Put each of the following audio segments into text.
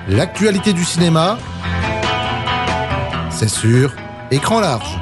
L'actualité du cinéma, c'est sur Écran large.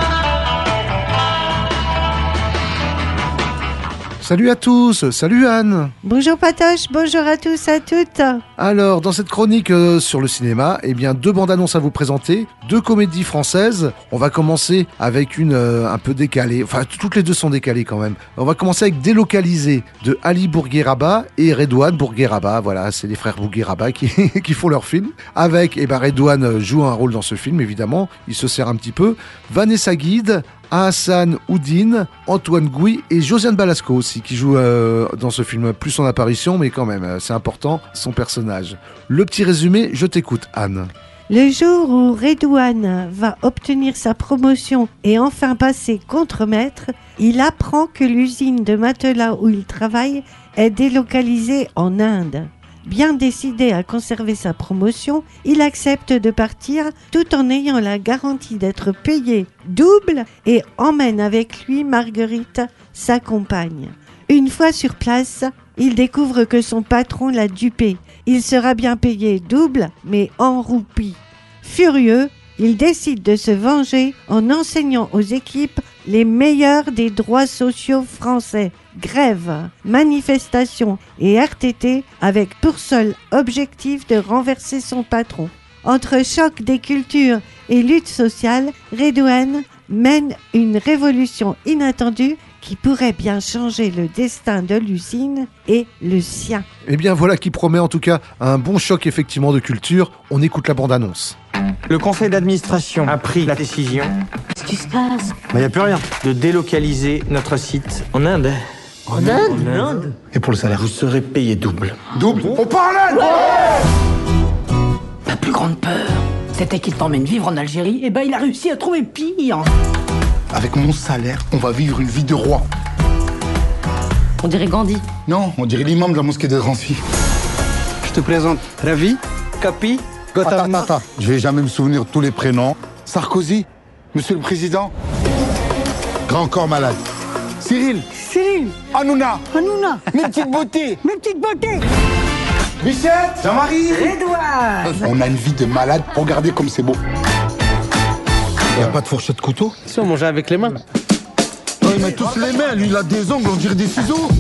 Salut à tous, salut Anne. Bonjour Patoche, bonjour à tous, à toutes. Alors, dans cette chronique sur le cinéma, eh bien, 2 bandes annonces à vous présenter, 2 comédies françaises. On va commencer avec une un peu décalée, enfin toutes les 2 sont décalées quand même. On va commencer avec Délocalisé de Ali Bourgueraba et Redouane Bourgueraba. Voilà, c'est les frères Bourgueraba qui font leur film. Avec, Redouane joue un rôle dans ce film, évidemment, il se sert un petit peu. Vanessa Guide, Hassan Houdine, Antoine Gouy et Josiane Balasco aussi qui joue dans ce film, plus son apparition mais quand même c'est important son personnage. Le petit résumé, je t'écoute Anne. Le jour où Redouane va obtenir sa promotion et enfin passer contremaître, il apprend que l'usine de matelas où il travaille est délocalisée en Inde. Bien décidé à conserver sa promotion, il accepte de partir tout en ayant la garantie d'être payé double et emmène avec lui Marguerite, sa compagne. Une fois sur place, il découvre que son patron l'a dupé. Il sera bien payé double, mais en roupies. Furieux, il décide de se venger en enseignant aux équipes les meilleurs des droits sociaux français. Grève, manifestation et RTT avec pour seul objectif de renverser son patron. Entre choc des cultures et lutte sociale, Redouane mène une révolution inattendue qui pourrait bien changer le destin de l'usine et le sien. Eh bien voilà qui promet en tout cas un bon choc effectivement de culture. On écoute la bande-annonce. Le conseil d'administration a pris la décision. Qu'est-ce qui se passe? Il n'y a plus rien. De délocaliser notre site en Inde. En Inde? Et pour le salaire, vous serez payé double. Double. On parle Ma plus grande peur, c'était qu'il t'emmène vivre en Algérie, et il a réussi à trouver pire. Avec mon salaire, on va vivre une vie de roi. On dirait Gandhi. Non, on dirait l'imam de la mosquée de Drancy. Je te présente Ravi, Capi, Gautama. Attends, je vais jamais me souvenir de tous les prénoms. Sarkozy, Monsieur le Président, Grand Corps Malade, Cyril, Hanouna, mes petites beautés, Bichette, Jean-Marie, Edouard. On a une vie de malade, regardez comme c'est beau. Y a pas de fourchette de couteau? Si on mangeait avec les mains. Oh, il met tous les mains, lui il a des ongles, on dirait des ciseaux.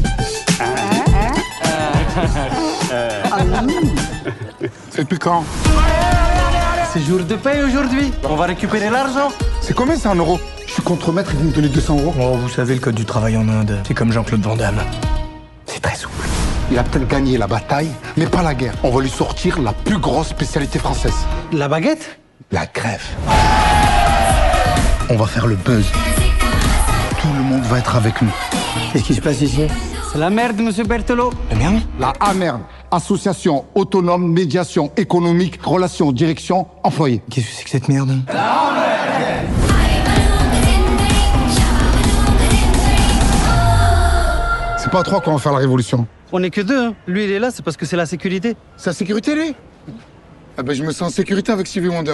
C'est depuis quand? C'est jour de paye aujourd'hui. On va récupérer l'argent. C'est combien ça en euros? Je suis contremaître, il vient me donner 200 euros. Oh, vous savez le code du travail en Inde. C'est comme Jean-Claude Van Damme. C'est très souple. Il a peut-être gagné la bataille, mais pas la guerre. On va lui sortir la plus grosse spécialité française. La baguette? La grève. On va faire le buzz. Tout le monde va être avec nous. Qu'est-ce qui se passe ici? C'est la merde, monsieur Berthelot. La merde? La AMERD, Association Autonome Médiation Économique Relations Direction Employés. Qu'est-ce que c'est que cette merde? C'est pas à 3 qu'on va faire la révolution. On n'est que 2, hein. Lui, il est là, c'est parce que c'est la sécurité. C'est la sécurité, lui? Ah ben, je me sens en sécurité avec Stevie Wonder.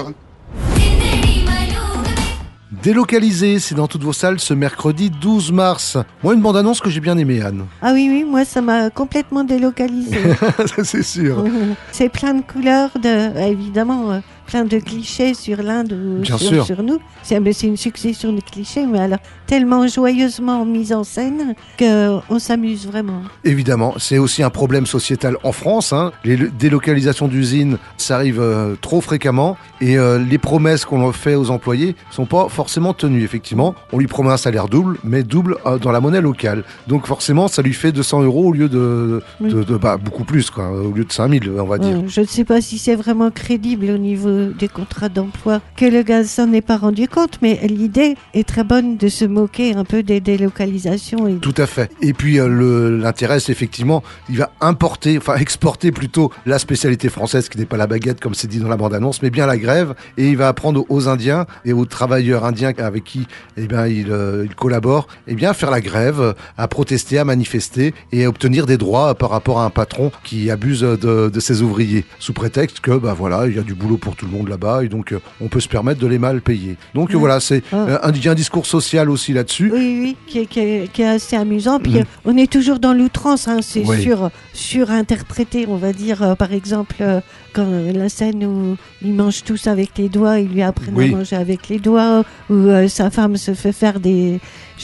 Délocalisé, c'est dans toutes vos salles ce mercredi 12 mars. Moi, une bande-annonce que j'ai bien aimée, Anne. Ah oui, moi ça m'a complètement délocalisé. Ça, c'est sûr. C'est plein de couleurs, évidemment, plein de clichés sur l'Inde ou Bien sûr. sur nous. C'est une succession de clichés, mais alors tellement joyeusement mis en scène qu'on s'amuse vraiment. Évidemment, c'est aussi un problème sociétal en France. Hein. Les délocalisations d'usines, ça arrive trop fréquemment et les promesses qu'on fait aux employés sont pas forcément tenues. Effectivement, on lui promet un salaire double, mais double dans la monnaie locale. Donc forcément, ça lui fait 200 euros au lieu de beaucoup plus, quoi, au lieu de 5000, on va dire. Je ne sais pas si c'est vraiment crédible au niveau des contrats d'emploi que le gars s'en est pas rendu compte, mais l'idée est très bonne de se moquer un peu des délocalisations. Tout à fait. Et puis l'intérêt, c'est effectivement, il va exporter plutôt la spécialité française qui n'est pas la baguette comme c'est dit dans la bande-annonce, mais bien la grève. Et il va apprendre aux Indiens et aux travailleurs indiens avec qui il collabore, à faire la grève, à protester, à manifester et à obtenir des droits par rapport à un patron qui abuse de ses ouvriers sous prétexte que il y a du boulot pour tout tout le monde là-bas, et donc on peut se permettre de les mal payer. Donc voilà, c'est il y a un discours social aussi là-dessus. Oui, qui est assez amusant. Puis on est toujours dans l'outrance, hein, c'est surinterprété, on va dire. Par exemple, quand la scène où ils mangent tous avec les doigts, ils lui apprennent à manger avec les doigts, où sa femme se fait faire des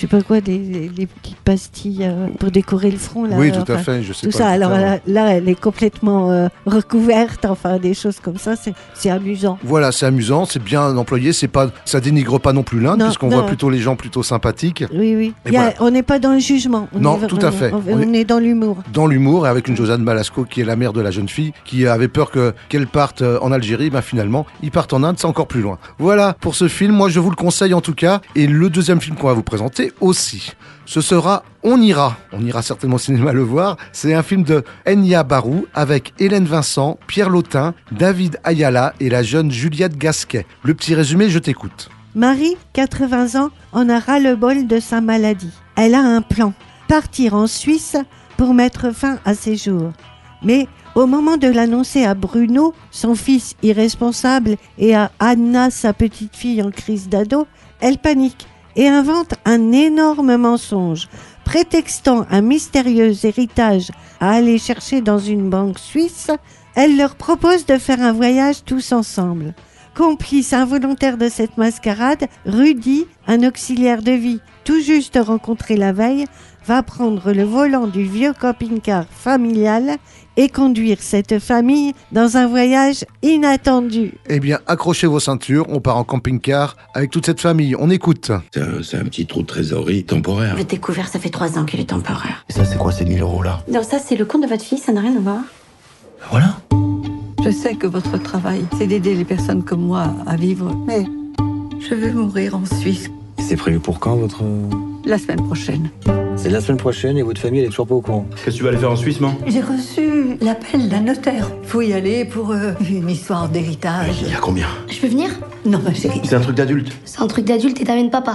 petites pastilles pour décorer le front. Là, oui, tout à fait, je sais tout pas. Ça. Alors là, elle est complètement recouverte, enfin des choses comme ça, c'est amusant. Voilà, c'est amusant, c'est bien employé, ça dénigre pas non plus l'Inde, puisqu'on voit plutôt les gens plutôt sympathiques. Oui. On n'est pas dans le jugement. Tout à fait. On est dans l'humour. Dans l'humour, et avec une Josiane Balasco qui est la mère de la jeune fille, qui avait peur qu'elle parte en Algérie, finalement, ils partent en Inde, c'est encore plus loin. Voilà pour ce film, moi je vous le conseille en tout cas, et le deuxième film qu'on va vous présenter aussi. Ce sera On ira certainement au cinéma le voir. C'est un film de Enya Barou avec Hélène Vincent, Pierre Lautin, David Ayala et la jeune Juliette Gasquet. Le petit résumé, je t'écoute. Marie, 80 ans, en a ras-le-bol de sa maladie. Elle a un plan, partir en Suisse pour mettre fin à ses jours. Mais au moment de l'annoncer à Bruno, son fils irresponsable, et à Anna, sa petite fille en crise d'ado, elle panique et invente un énorme mensonge, prétextant un mystérieux héritage à aller chercher dans une banque suisse. Elle leur propose de faire un voyage tous ensemble. Complice involontaire de cette mascarade, Rudy, un auxiliaire de vie tout juste rencontré la veille, va prendre le volant du vieux camping-car familial et conduire cette famille dans un voyage inattendu. Eh bien, accrochez vos ceintures, on part en camping-car avec toute cette famille. On écoute. C'est un petit trou de trésorerie temporaire. J'ai découvert, ça fait 3 ans qu'il est temporaire. Et ça, c'est quoi ces 1000 € là? Non, ça, c'est le compte de votre fille, ça n'a rien à voir. Voilà. Je sais que votre travail, c'est d'aider les personnes comme moi à vivre, mais je veux mourir en Suisse. C'est prévu pour quand, votre... La semaine prochaine. C'est la semaine prochaine et votre famille, elle est toujours pas au courant. Qu'est-ce que tu vas aller faire en Suisse, man? J'ai reçu l'appel d'un notaire. Faut y aller pour une histoire d'héritage. Il y a combien? Je peux venir? Non, ma chérie. C'est un truc d'adulte. C'est un truc d'adulte et t'amènes papa.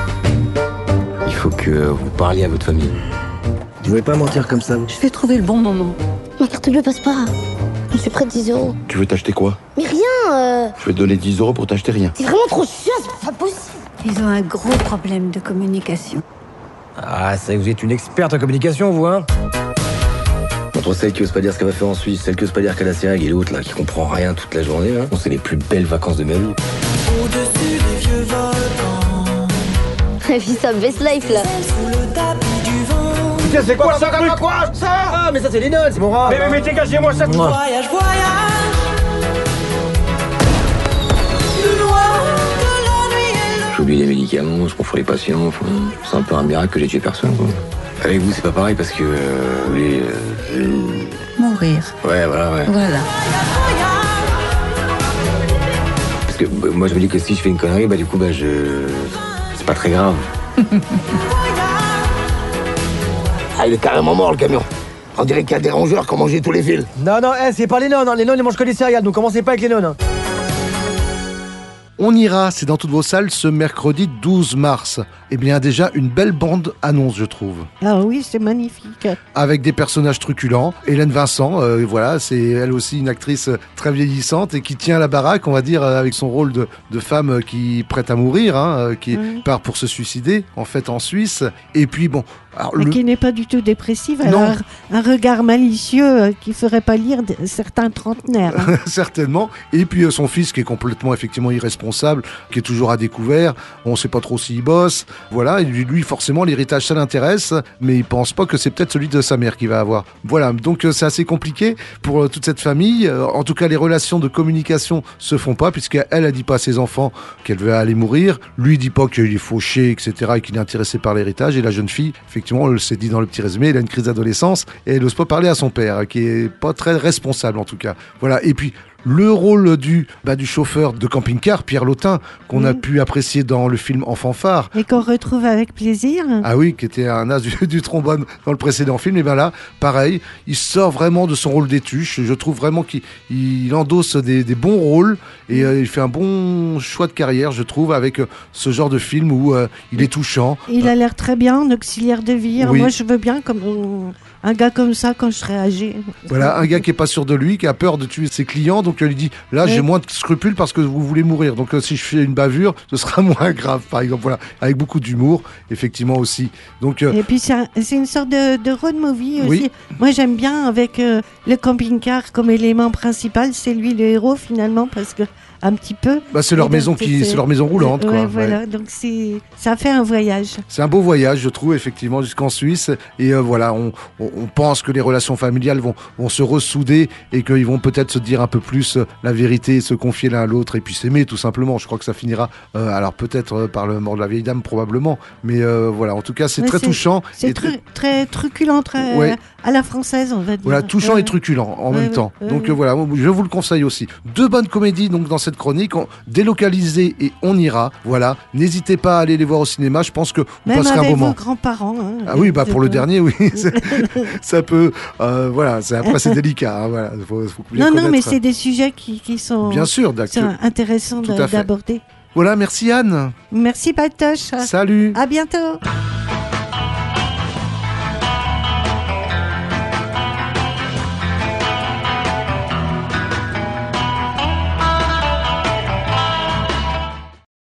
Il faut que vous parliez à votre famille. Vous pouvez pas mentir comme ça. Je vais trouver le bon moment. Ma carte bleue passe pas. Je suis près de 10 €. Tu veux t'acheter quoi? Mais rien Je vais te donner 10 € pour t'acheter rien. C'est vraiment trop chiant, c'est pas possible. Ils ont un gros problème de communication. Ah, c'est vrai que vous êtes une experte en communication, vous, hein? Entre celle qui ose pas dire ce qu'elle va faire en Suisse, celle qui ose pas dire qu'elle a ses règles, et l'autre, là, qui comprend rien toute la journée, hein. C'est les plus belles vacances de ma vie. Au-dessus des vieux volcans. La vie, ça best life, là. Sous le tapis du vent. Putain, c'est quoi ça, quoi ça? Ah, mais ça, c'est Lennon, c'est mon rap. Mais dégagez-moi ça. Voyage, voyage. De noir de la nuit et le... J'oublie les médicaments, je confonds les patients, enfin, c'est un peu un miracle que j'ai tué personne, quoi. Avec vous, c'est pas pareil parce que vous voulez... Mourir. Ouais, voilà, ouais. Voilà. Parce que moi, je me dis que si je fais une connerie, du coup, c'est pas très grave. Ah, il est carrément mort, le camion. On dirait qu'il y a des rongeurs qui ont mangé tous les fils. Non, c'est pas les nonnes, hein. Les nonnes, ils mangent que des céréales, donc commencez pas avec les nonnes, hein. On ira, c'est dans toutes vos salles ce mercredi 12 mars. Eh bien, déjà, une belle bande-annonce, je trouve. Ah oui, c'est magnifique. Avec des personnages truculents. Hélène Vincent, voilà, c'est elle aussi une actrice très vieillissante et qui tient la baraque, on va dire, avec son rôle de femme qui prête à mourir, hein, qui part pour se suicider, en fait, en Suisse. Et puis, bon... Alors, mais qui n'est pas du tout dépressive, elle a un regard malicieux qui ferait pas lire certains trentenaires. Hein. Certainement. Et puis son fils qui est complètement effectivement irresponsable, qui est toujours à découvert, on sait pas trop s'il bosse, voilà, et lui forcément l'héritage ça l'intéresse, mais il pense pas que c'est peut-être celui de sa mère qu'il va avoir. Voilà, donc c'est assez compliqué pour toute cette famille, en tout cas les relations de communication se font pas, puisqu'elle a dit pas à ses enfants qu'elle veut aller mourir, lui dit pas qu'il est fauché, etc., et qu'il est intéressé par l'héritage, et la jeune fille, effectivement, on le s'est dit dans le petit résumé, elle a une crise d'adolescence et elle n'ose pas parler à son père, qui est pas très responsable en tout cas. Voilà. Et puis le rôle du chauffeur de camping-car, Pierre Lautin, qu'on a pu apprécier dans le film Enfant phare. Et qu'on retrouve avec plaisir. Ah oui, qui était un as du trombone dans le précédent film. Et bien là, pareil, il sort vraiment de son rôle d'étuche. Je trouve vraiment qu'il endosse des bons rôles et il fait un bon choix de carrière, je trouve, avec ce genre de film où il est touchant. Il a l'air très bien en auxiliaire de vie. Alors moi, je veux bien, comme un gars comme ça quand je serai âgé. Voilà, un gars qui est pas sûr de lui, qui a peur de tuer ses clients, donc il lui dit là j'ai moins de scrupules parce que vous voulez mourir, donc si je fais une bavure, ce sera moins grave, par exemple. Voilà, avec beaucoup d'humour, effectivement aussi. Donc et puis c'est une sorte de road movie aussi. Oui. Moi j'aime bien avec le camping-car comme élément principal, c'est lui le héros finalement parce que un petit peu. Bah, c'est leur maison c'est leur maison roulante, quoi. Voilà, Ouais. donc ça fait un voyage. C'est un beau voyage, je trouve, effectivement, jusqu'en Suisse. Et voilà, on pense que les relations familiales vont se ressouder et qu'ils vont peut-être se dire un peu plus la vérité, se confier l'un à l'autre et puis s'aimer, tout simplement. Je crois que ça finira, alors peut-être par le mort de la vieille dame, probablement. Mais voilà, en tout cas, c'est très touchant. C'est très truculent, Ouais. à la française, on va dire. Voilà, touchant et truculent en même temps. Donc voilà, je vous le conseille aussi. 2 bonnes comédies donc dans cette chronique, Délocalisé et On ira. Voilà, n'hésitez pas à aller les voir au cinéma. Je pense que vous Même passerez un avec moment. vos grands-parents. Hein, Ah oui, bah pour le dernier, oui, ça peut. Voilà, après c'est délicat. Hein, voilà, faut bien non, connaître. mais c'est des sujets qui sont, Bien sûr, sont intéressants Tout à fait. d'aborder. Voilà, merci Anne. Merci Patoche. Salut. À bientôt.